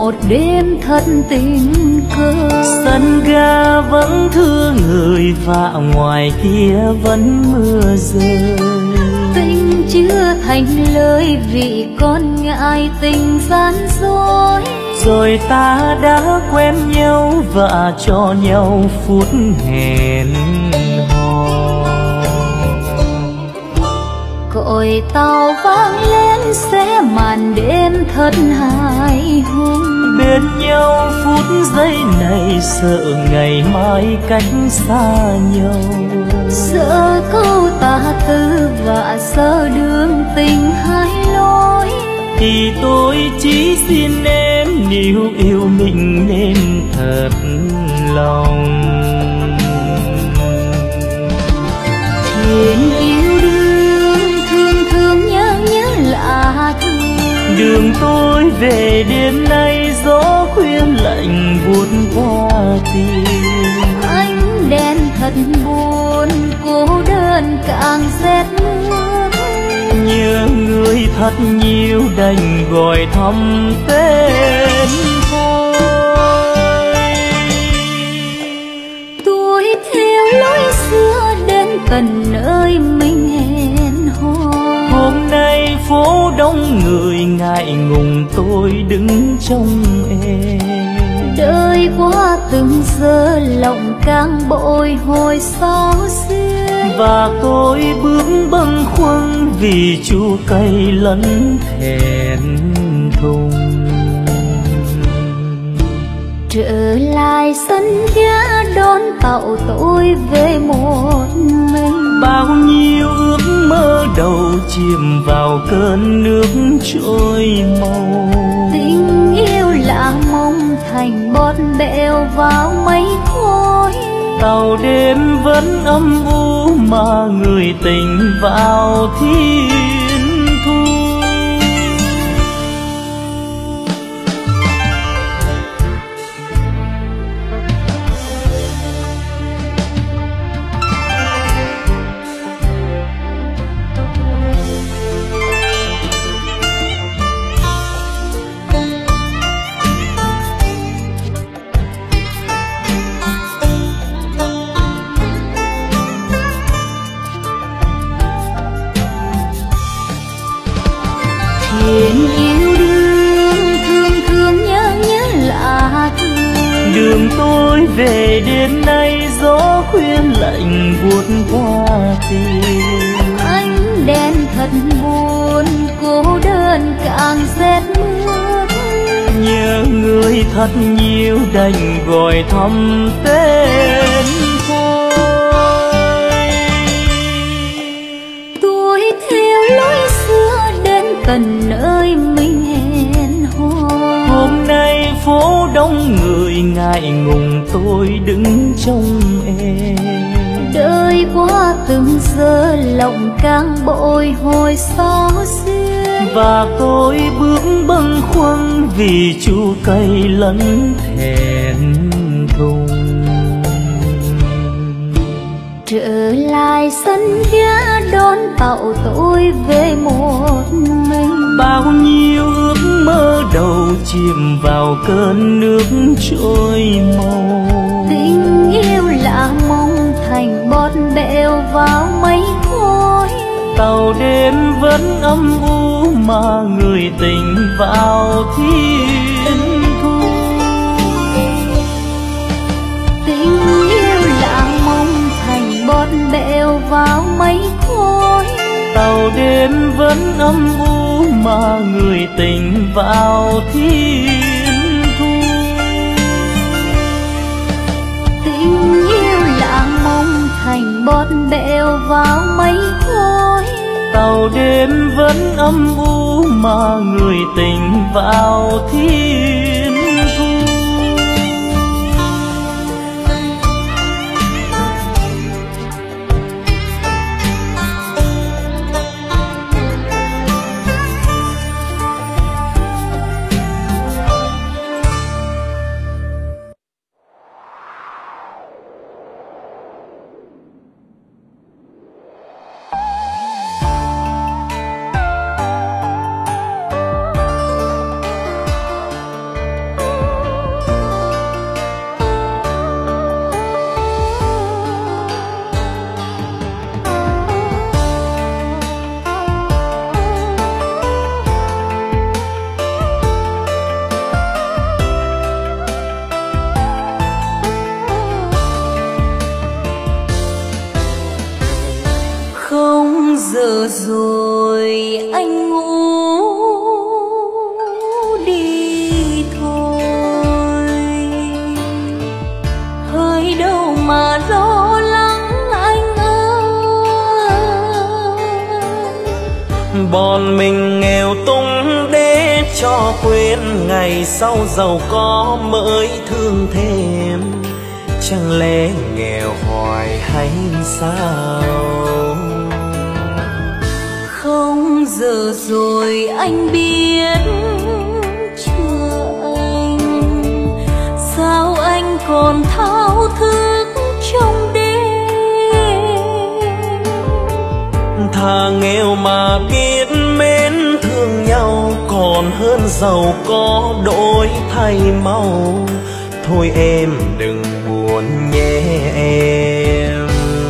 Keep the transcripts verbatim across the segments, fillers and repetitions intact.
một đêm thật tình cờ. Sân ga vẫn thương người và ngoài kia vẫn mưa rơi. Tình chưa thành lời vì con ngại tình gian dối. Rồi ta đã quen nhau và cho nhau phút hẹn hò. Còi tàu vang lên sẽ màn đêm thật hài hùng. Bên nhau phút giây này sợ ngày mai cách xa nhau. Sợ câu tà tư và sợ đường tình hai lối. Thì tôi chỉ xin em níu yêu mình nên thật lòng. Chuyện yêu đương thương thương nhớ nhớ lạ thương. Đường tôi về đêm nay gió khuya lạnh buốt qua tim. Ánh đèn thật buồn cô đơn càng rét mướt. Nhớ người thật nhiều đành gọi thầm tên thôi. Tôi theo lối xưa đến gần nơi mình hẹn hò. Hôm nay phố đông người ngại ngùng tôi đứng trông em. Đời qua từng giờ lòng càng bội hồi xót xuyên. Và tôi bước bâng khuâng vì chua cay lẫn thẹn thùng. Trở lại sân ga đón tàu tôi về một mình. Bao nhiêu ước mơ đầu chìm vào cơn nước trôi màu. Tình yêu lãng mông thành bọt bèo vào mây khói. Tàu đêm vẫn âm u mà người tình vào thiên thu. Chuyện yêu đương thương thương nhớ nhớ lạ thương. Đường tôi về đêm nay gió khuya lạnh buốt qua tim. Ánh đèn thật buồn cô đơn càng rét mướt. Nhớ người thật nhiều đành gọi thầm tên thôi. Tôi theo lối xưa đến gần nơi mình hẹn hò. Hôm nay phố đông người ngại ngùng tôi đứng trông em. Đời qua từng giờ lòng càng bội hồi xót xuyên. Và tôi bước bâng khuâng vì chua cay lẫn thẹn thùng. Trở lại sân ga đón tàu tôi về một mình. Bao nhiêu ước mơ đầu chìm vào cơn nước trôi màu. Tình yêu lạ mong thành bọt bèo vào mây khói. Tàu đêm vẫn âm u mà người tình vào thiên thu. Tình yêu lạ mong thành bọt bèo vào mây khói. Tàu đêm vẫn âm u mà người tình vào thiên thu. Tình yêu lạ mong thành bọt bèo vào mây khói. Tàu đêm vẫn âm u mà người tình vào thiên thu. giờ rồi anh ngủ đi thôi, hơi đâu mà lo lắng anh ơi. Bọn mình nghèo túng để cho quên ngày sau giàu có mới thương thêm, chẳng lẽ nghèo hoài hay sao? Không giờ rồi anh biết chưa anh, sao anh còn thao thức trong đêm. Thà nghèo mà biết mến thương nhau, còn hơn giàu có đổi thay màu. Thôi em đừng buồn nhé em.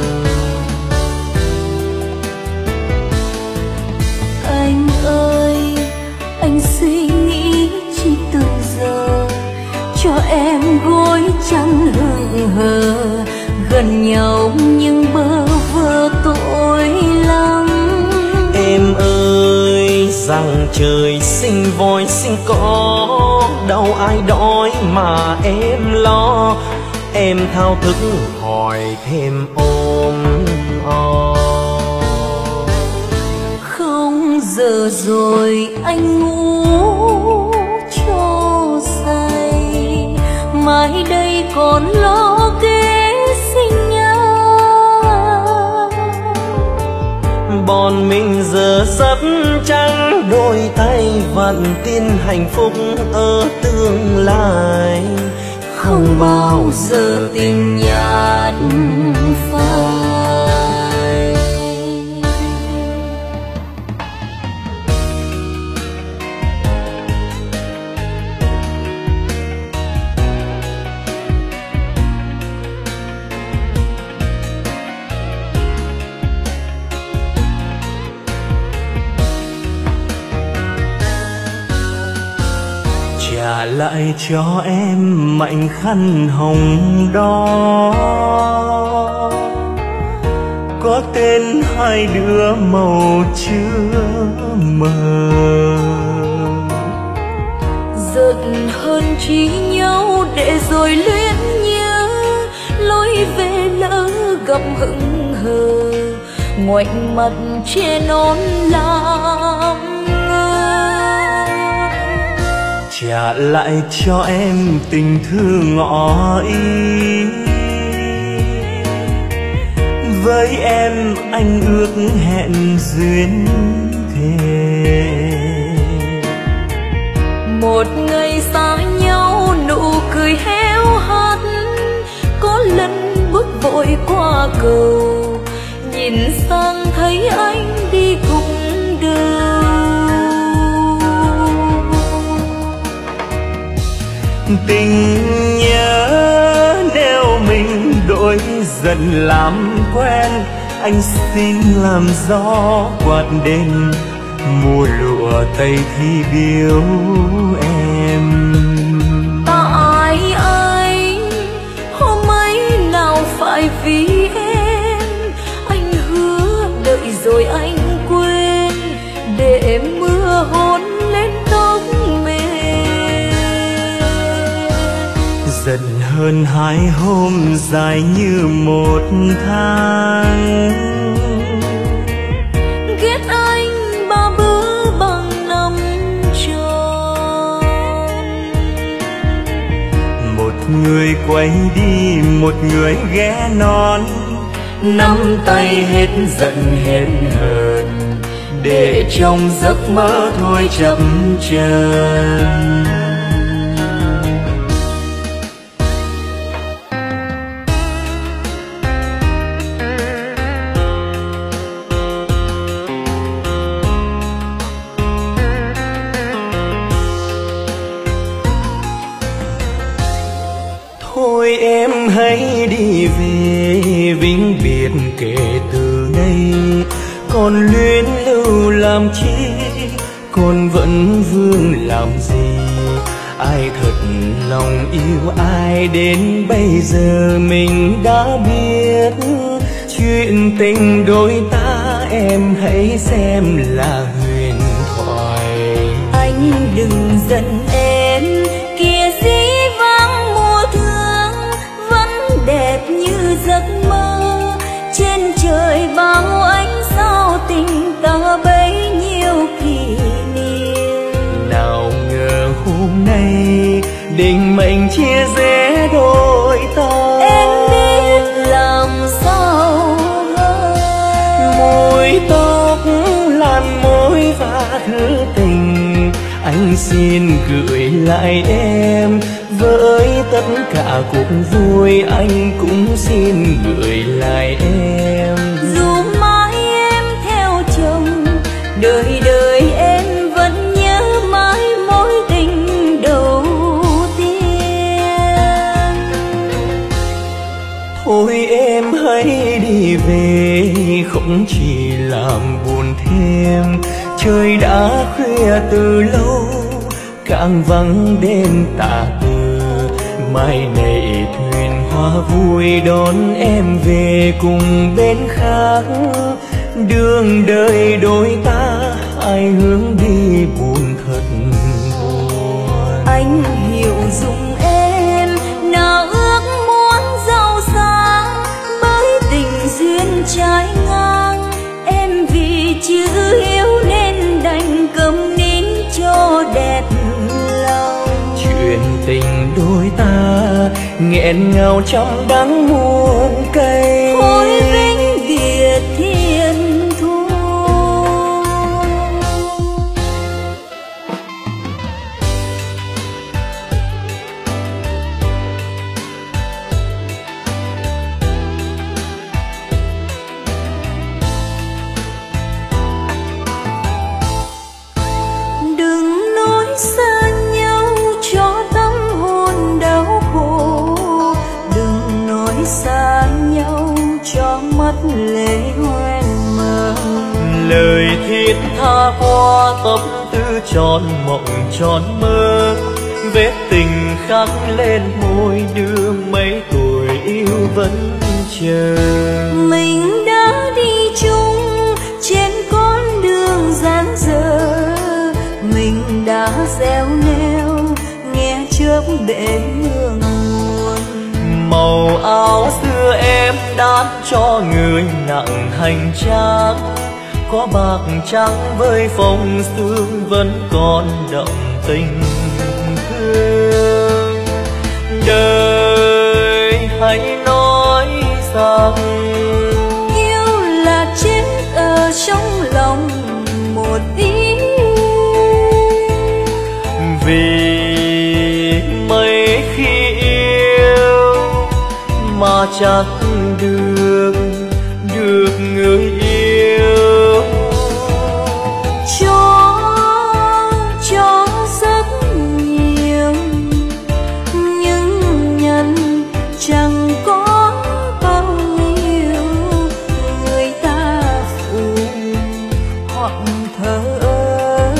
Anh ơi, anh suy nghĩ chỉ từ giờ, cho em gối chăn hững hờ, gần nhau nhưng bơ vơ tội lắm. Em ơi, rằng trời sinh voi sinh có, đâu ai đói mà em lo. Em thao thức hỏi thêm ôm o. Không giờ rồi anh ngủ cho say, mai đây còn lo kế sinh nhau. Bọn mình giờ rất trắng đôi tay, vẫn tin hạnh phúc ở tương lai. Không bao giờ tình nhạt phai. Trả lại cho em mảnh khăn hồng đó, có tên hai đứa màu chưa mờ. Giận hơn chỉ nhau để rồi luyến nhớ, lối về lỡ gặp hững hờ, ngoảnh mặt che nón làm trả lại cho em tình thương ngỏ ý. Với em anh ước hẹn duyên thề, một ngày xa nhau nụ cười héo hắt, có lần bước vội qua cầu, nhìn sang thấy anh đi cùng đâu. Tình nhớ nếu mình đổi dần làm quen, anh xin làm gió quạt đêm, mùa lụa tây thi biếu em. Tại anh hôm ấy nào phải vì em, anh hứa đợi rồi anh quên, để mưa hôn lên tóc mềm. Giận hơn hai hôm dài như một tháng, ghét anh ba bữa bằng năm tròn. Một người quay đi một người ghé non, nắm tay hết giận hết hờn, để trong giấc mơ thôi chậm chân. Thôi em hãy đi về, vĩnh biệt kể từ nay. Còn luyến lưu làm chi, còn vẫn vương làm gì. Ai thật lòng yêu ai đến bây giờ mình đã biết. Chuyện tình đôi ta em hãy xem là huyền thoại. Anh đừng giận em, kìa dĩ vãng mùa thương vẫn đẹp như giấc mơ. Trên trời bao ánh sao tình ta bấy nhiêu kỷ niệm. Nào ngờ hôm nay định mệnh chia rẽ đôi ta. Em biết làm sao hơn. Môi tóc làn môi và thứ tình, anh xin gửi lại em. Với tất cả cuộc vui anh cũng xin gửi lại em. Dù mãi em theo chồng, đời đời em vẫn nhớ mãi mối tình đầu tiên. Thôi em hãy đi về, không chỉ làm buồn thêm. Trời đã khuya từ lâu, càng vắng đêm tạ từ. Mai này thuyền hoa vui đón em về cùng bên khác. Đường đời đôi ta hai hướng đi buồn thật buồn. Anh hiểu dùng em, nào ước muốn giàu sang bởi tình duyên trái ngang. Em vì chữ hiếu nên đành cầm nín cho đẹp lòng. Chuyện tình đôi ta nghẹn ngào trong đắng muôn cây. Thôi vĩnh biệt thiên thu. Đừng nói xa nhau cho tâm hồn đau khổ. Đừng nói xa nhau cho mắt lệ hoen mờ. Lời thiết tha qua tâm tư tròn mộng tròn mơ. Vết tình khắc lên môi đưa mấy tuổi yêu vẫn chờ. Mình đã đi chung trên con đường gian dở. Mình đã gieo neo nghe chớp bể hương nguồn. Màu áo xưa em đan cho người nặng hành trang. Có bạc trắng với phong sương vẫn còn đậm tình thương. Đời hãy nói rằng Yêu là chết ở trong lòng một ý. vì mấy khi yêu mà chắc được được người yêu. Cho cho rất nhiều nhưng nhận chẳng có bao nhiêu. Người ta phụ hoặc thờ ơ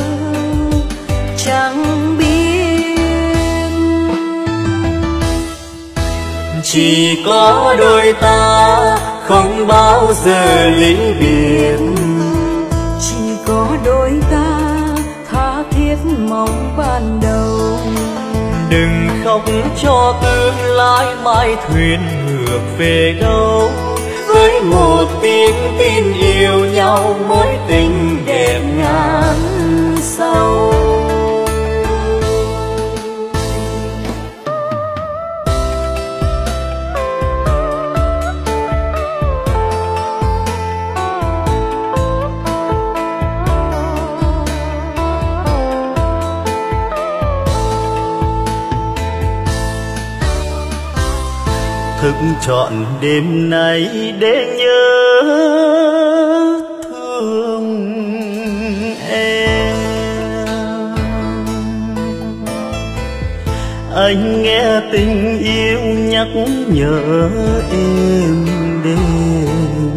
chẳng biết. Chỉ có đôi ta không bao giờ ly biệt. Chỉ có đôi ta tha thiết mong ban đầu. Đừng khóc cho tương lai mai thuyền ngược về đâu. Với một tiếng tin yêu nhau mối tình đẹp ngàn sâu. Thức trọn đêm nay để nhớ thương em. Anh nghe tình yêu nhắc nhở em đêm.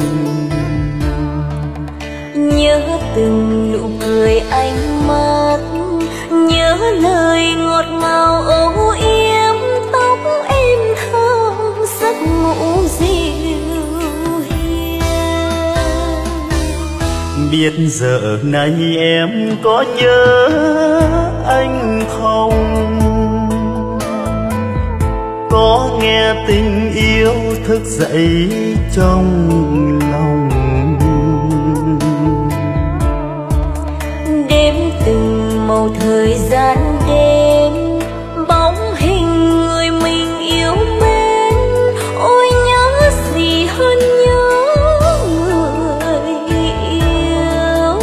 Nhớ từng nụ cười ánh mắt, nhớ lời ngọt ngào âu yếm. Tóc em thơm giấc ngủ dịu hiền. biết giờ này em có nhớ anh không, có nghe tình yêu thức dậy trong lòng. Đêm từng màu thời gian đêm, bóng hình người mình yêu mến, ôi nhớ gì hơn nhớ người yêu.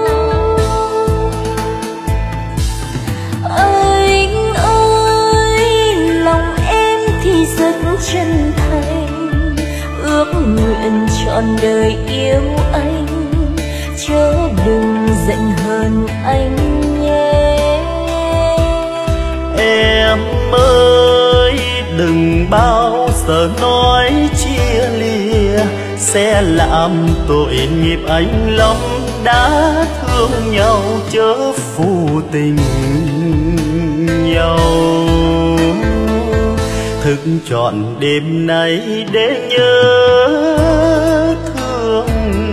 Anh ơi, lòng em thì rất chân thành, ước nguyện trọn đời yêu anh, chớ đừng giận hơn anh nhé. Em ơi, đừng bao giờ nói chia lìa, sẽ làm tội nghiệp anh lắm. Đã thương nhau chớ phụ tình nhau, thức trọn đêm nay để nhớ thương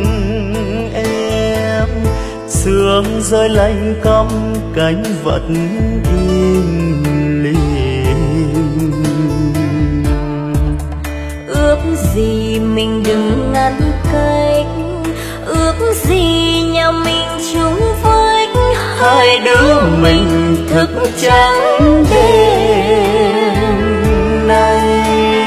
em. Sương rơi lạnh căm cánh vật im lìm, ước gì mình đừng ngăn cách, ước gì nhà mình chung vách, hai đứa mình thức trắng đêm nay.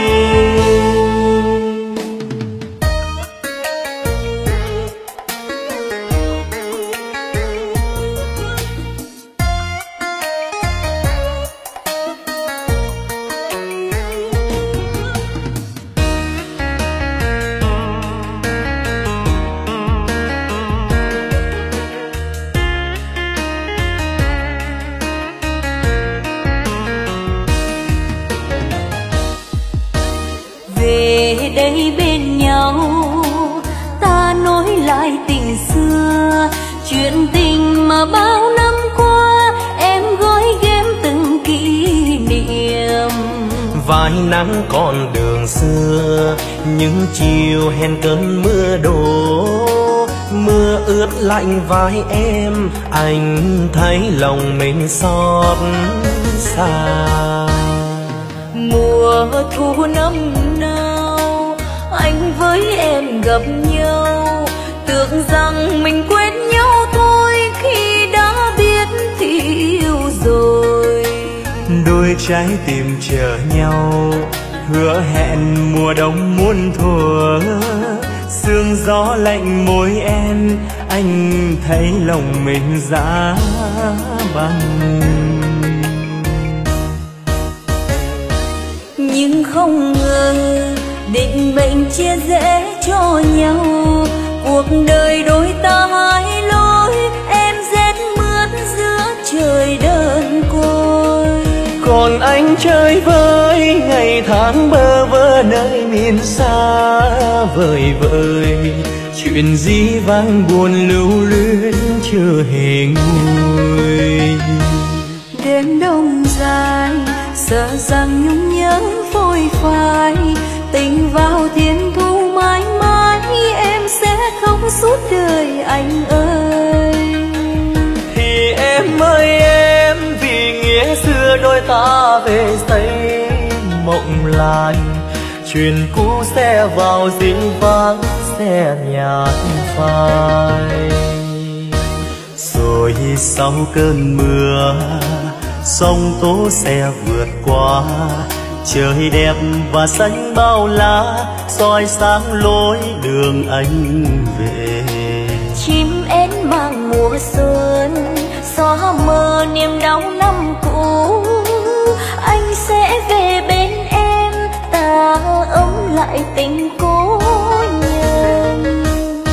Đây bên nhau ta nói lại tình xưa, chuyện tình mà bao năm qua em gói ghém từng kỷ niệm. Vài nắng con đường xưa, những chiều hẹn cơn mưa đổ, mưa ướt lạnh vai em, anh thấy lòng mình xót xa. Mùa thu năm nào anh với em gặp nhau, tưởng rằng mình quên nhau thôi, khi đã biết thì yêu rồi. Đôi trái tim chờ nhau, hứa hẹn mùa đông muôn thuở, sương gió lạnh môi em, anh thấy lòng mình giá băng. Nhưng không ngờ định mệnh chia rẽ cho nhau, cuộc đời đôi ta hai lối, em rét mướt giữa trời đơn côi. Còn anh chơi với ngày tháng bơ vơ nơi miền xa vời vợi, chuyện dĩ vãng buồn lưu luyến chưa hề nguôi. Đêm đông dài sợ rằng nhung nhớ phôi phai, tình vào thiên thu mãi mãi, em sẽ khóc suốt đời anh ơi. Thì em ơi em, vì nghĩa xưa đôi ta về xây mộng lại, chuyện cũ sẽ vào dinh vắng sẽ nhạt phai. Rồi sau cơn mưa sông tố sẽ vượt qua, trời đẹp và xanh bao lá, soi sáng lối đường anh về. Chim én mang mùa xuân, xóa mờ niềm đau năm cũ, anh sẽ về bên em, ta ấm lại tình cố nhân.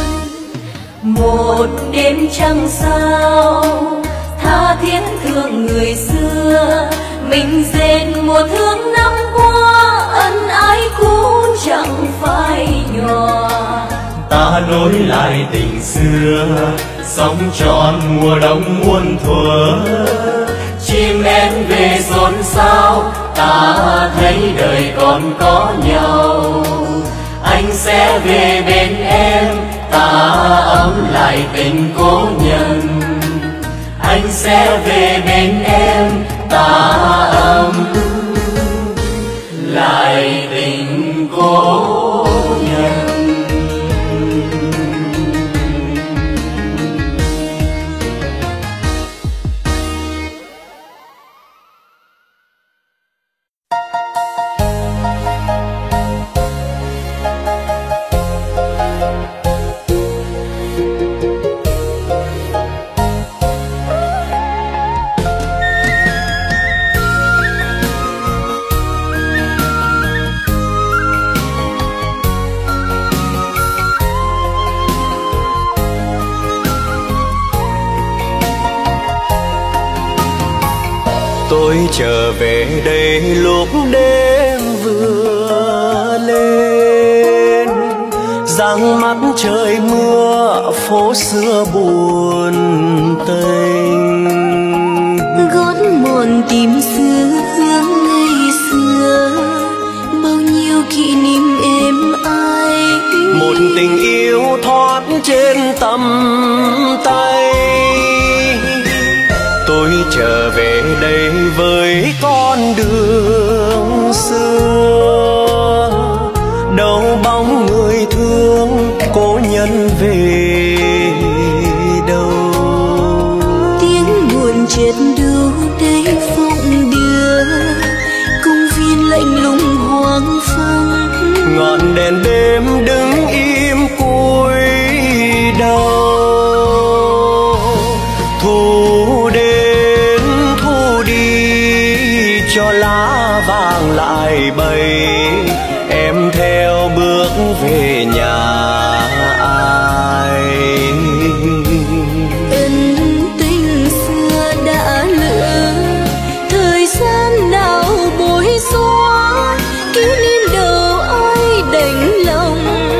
Một đêm trăng sao tha thiết thương người xưa, mình dệt mùa thương năm qua, ân ái cũ chẳng phai nhòa. Ta nối lại tình xưa, sống trọn mùa đông muôn thuở, chim én về xôn xao, ta thấy đời còn có nhau. Anh sẽ về bên em, ta ấm lại tình cố nhân. Anh sẽ về bên em, ta ấm lại tình cố nhân. Tôi trở về đây lúc đêm vừa lên, giăng mắt trời mưa phố xưa buồn tênh. Gót mòn tìm xưa hương ngày xưa, bao nhiêu kỷ niệm êm ái. Một tình yêu thoát trên tầm tay. Tôi trở về đây với con đường xưa, đâu bóng người thương cố nhân về đâu. Tiếng buồn chết đâu đây phụng đưa, công viên lạnh lùng hoang phăng. Ngọn đèn đêm đứng im cúi đầu. Thu đến thu đi cho lá vàng lại bay, em theo bước về nhà ai. Ân tình xưa đã lỡ, thời gian nào bối xóa, kỷ niệm đâu ai đành lòng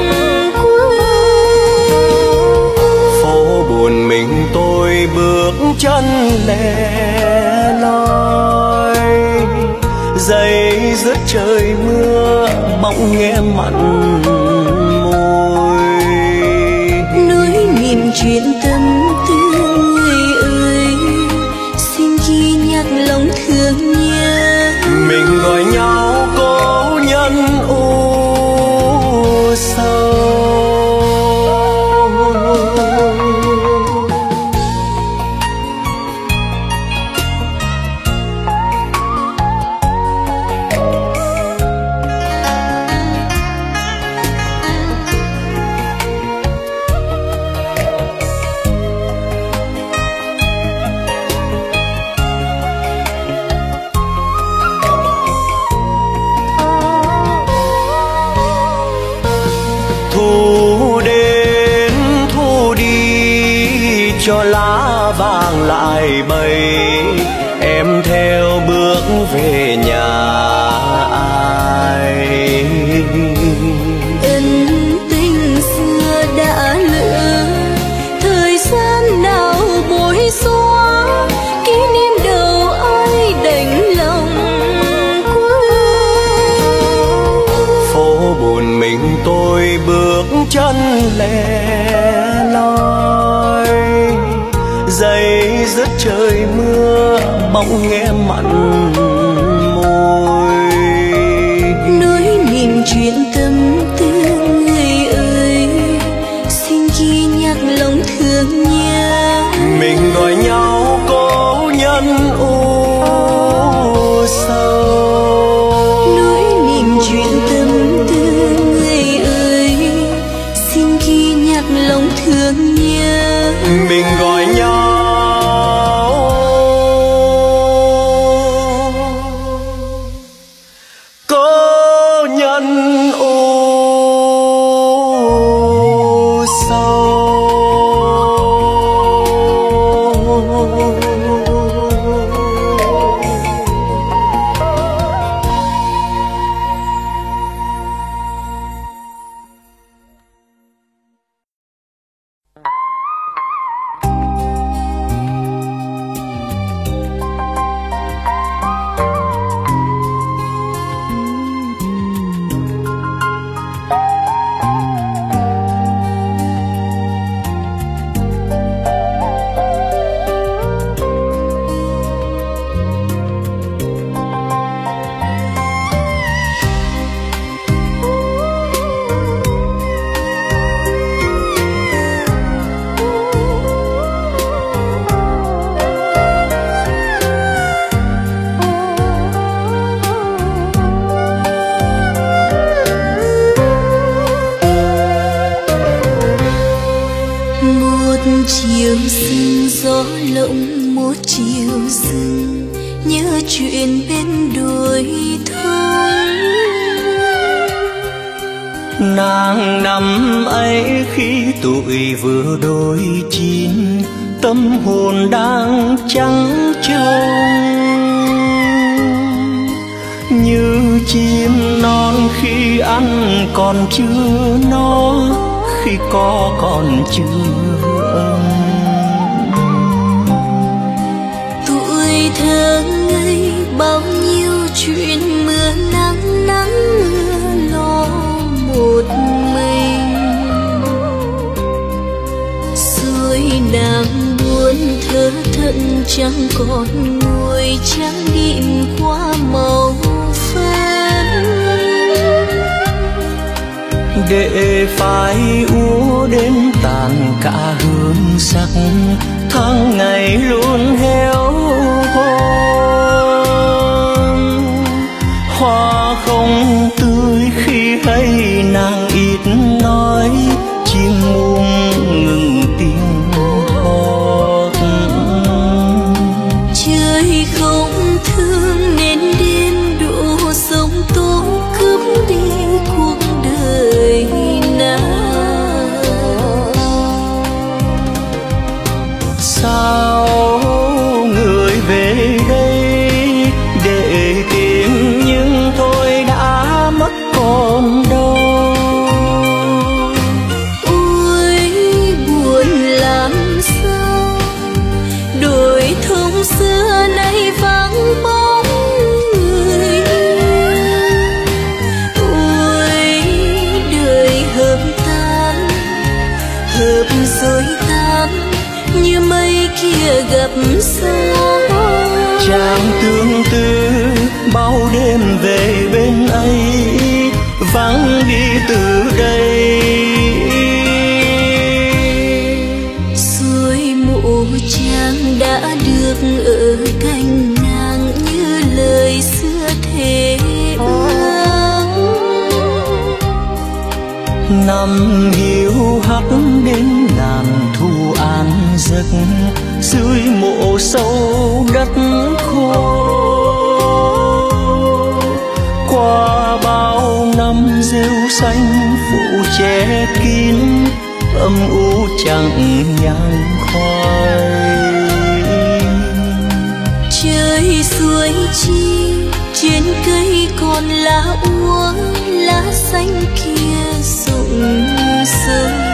quên. Phố buồn mình tôi bước chân lẻ loi, giày rớt trời mưa bỗng nghe mặn môi. Nói niềm chuyện tâm tư người ơi, xin ghi nhắc lòng thương nhớ. Mình gọi nhau cố nhân u sầu. Thu đến thu đi cho lá vàng lại bay, em theo bước về nhà ai. Ân tình xưa đã lỡ, thời gian nào bối xóa, kỷ niệm đâu ai đành lòng quên. Phố buồn mình tôi bước chân lẻ loi, giày rớt trời mưa bỗng nghe mặn môi. Nói niềm chuyện tâm tư người ơi, xin ghi nhắc lòng thương nhớ. Mình gọi nhau cố nhân u sầu. Nói niềm chuyện tâm tư người ơi, xin ghi nhắc lòng thương nhớ. Mình gọi nhau cố nhân u chiều sương gió lộng một chiều sương, nhớ chuyện bên đồi thông. Nàng năm ấy khi tuổi vừa đôi chín, tâm hồn đang trắng trông như chim non khi ăn còn chưa no, khi có còn chưa ấm. Tuổi thơ ngây bao nhiêu chuyện mưa nắng nắng mưa lo một mình, rồi nàng buồn thơ thẫn chẳng còn ngồi trắng điểm qua màu phấn, để phải úa đến tàn cả hương sắc, tháng ngày luôn héo hon. Hoa không tươi khi hay nàng ít nói, chim muông ngừng tiếng hót. Trời không thương nên đêm đổ sông tố cướp đi cuộc đời nàng. Sao người về đây để tìm, nhưng thôi đã mất còn đâu. Ôi buồn làm sao, đồi thông xưa nay vắng bóng người. Ôi đời hợp tan, hợp rồi tan như mây kia gặp gió. Chàng tương tư bao đêm về bên ấy, vắng đi từ đây. Rồi mộ chàng đã được ở cạnh nàng như lời xưa thề ước. Năm hiu hắt đến ngàn thu an giấc, dưới mộ sâu đất khô. Qua bao năm rêu xanh phủ che kín, âm u chẳng nhang khói. Trời suối chi trên cây còn lá úa, lá xanh kia rụng rơi.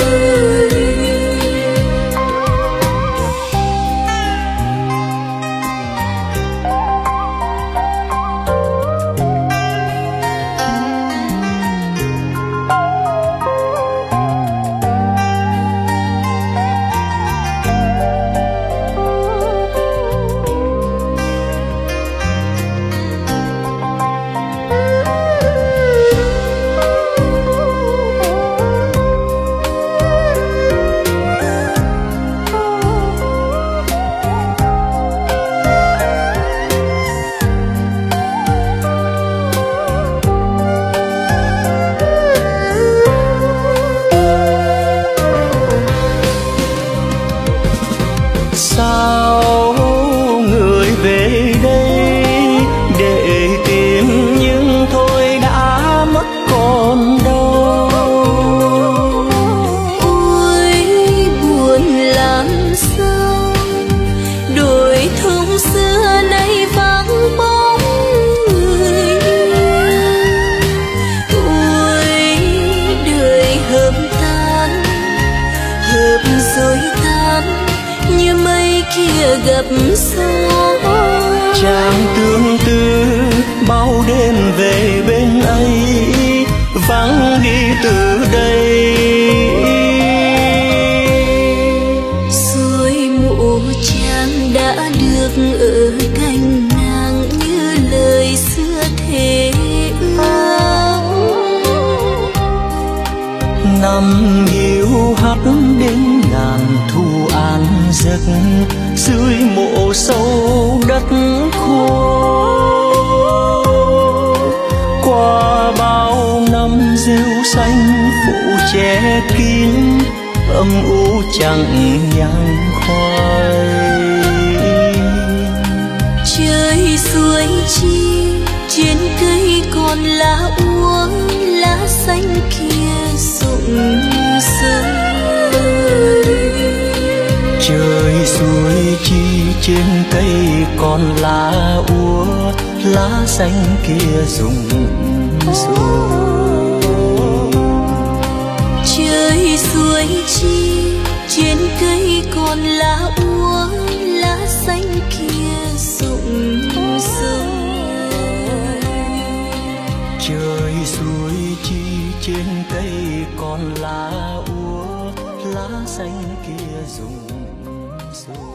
Sao người về đây để tìm, nhưng thôi đã mất còn đâu. Ôi buồn làm sao, đồi thông xưa nay vắng bóng người. Ôi đời hợp tan, hợp rồi tan như mây kia gặp gió. Chàng tương tư bao đêm về bên ấy, vắng đi từ đây. Rồi mộ chàng đã được ở cạnh nàng như lời xưa thề ước. Năm hiu hắt đến ngàn thu an giấc, dưới mộ sâu đất khô. Qua bao năm rêu xanh phủ che kín, âm u chẳng nhang khoai. Trời suối chi trên cây còn lá úa, lá xanh kia rụng rơi. Trời suối chi trên cây còn lá úa, lá xanh kia rụng rơi. Trời suối chi trên cây còn lá úa, lá xanh kia rụng rơi. Trời suối chi trên cây còn lá úa, lá xanh kia rụng rơi.